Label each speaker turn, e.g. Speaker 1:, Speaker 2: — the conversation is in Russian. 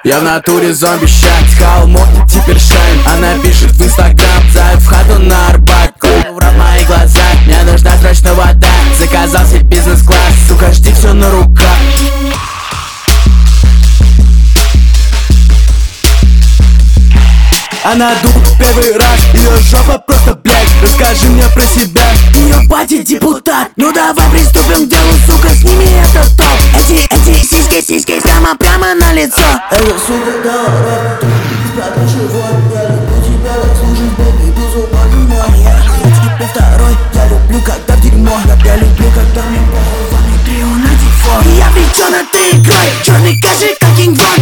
Speaker 1: Я в натуре зомби-щат, холмот и теперь шайн. Она пишет в инстаграм, зовет в хату на Арбат. В мои глаза, мне нужна срочно вода. Заказал себе бизнес-класс, сука, жди все на руках. Она дух первый раз, ее жопа просто блядь. Расскажи мне про себя.
Speaker 2: Ее батя депутат. Ну давай приступим к делу, сука, сними этот топ. Эти сиськи прямо на лицо.
Speaker 3: Эта сука дала рэп, спрятал живот. Я люблю тебя, как служишь, бэби, безумно мой. Я тебе второй, я люблю, когда дерьмо. Я люблю, когда мне похуй, вами трио на дефолт.
Speaker 2: Я влечен этой игрой, черный кажи, как Кинг Вон.